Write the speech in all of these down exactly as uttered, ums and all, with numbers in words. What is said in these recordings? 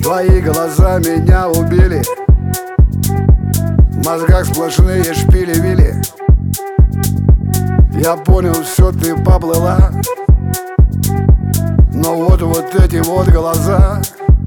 Твои глаза меня убили, в мозгах сплошные шпили-вили. Я понял, все, ты поплыла, но вот вот эти вот глаза.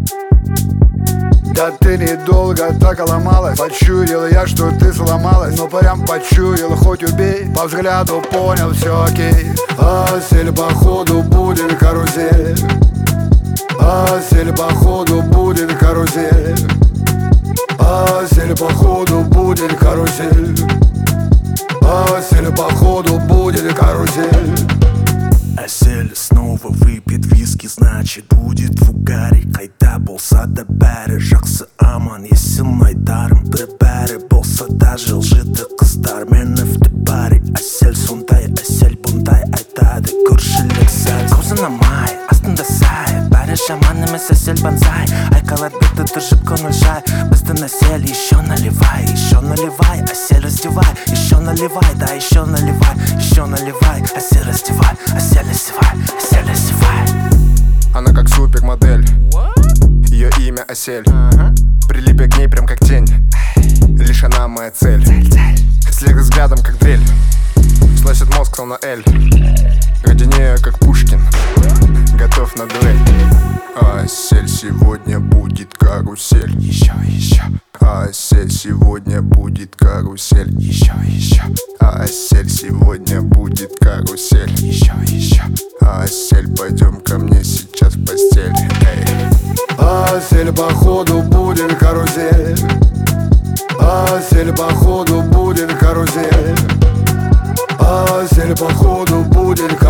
Да ты недолго так ломалась. Почуял я, что ты сломалась, но прям почуял, хоть убей. По взгляду понял, все окей. Асель, походу будет карусель. Асель, походу будет карусель. Асель, походу будет карусель. Асель, походу будет карусель. Асель снова выпьет виски, значит будет в угаре. Қайда болса да бәрі жақсы аман, есін айтарым. Бір бәрі болса да жылжыды қыздар мені в баре. Асель сондай, Асель бұндай айтады көршілік сәл. Қаузынамай, астында сай, бәрі жаман емес Асель банзай. Айқайлап бетті тұршып көңіл жай. Біздің Асель еще наливай, еще наливай. Асель раздевай, еще наливай, да еще наливай, еще наливай. Асель раздевай, Асель раздевай, Асель раздевай. Она как супермодель, ее имя Асель. Прилип я к ней прям как тень, лишь она моя цель. След взглядом как дрель, сносит мозг словно Эль. Ради нее как Пушкин, готов на дуэль. Асель, сегодня будет карусель. Еще, еще. Асель, сегодня будет карусель. Еще, еще. Асель, сегодня будет карусель. Еще, еще. Асель, пойдем ко мне сейчас в постель. Эй. Асель, походу будет карусель. Асель, походу будет карусель. Асель, походу будет карусель.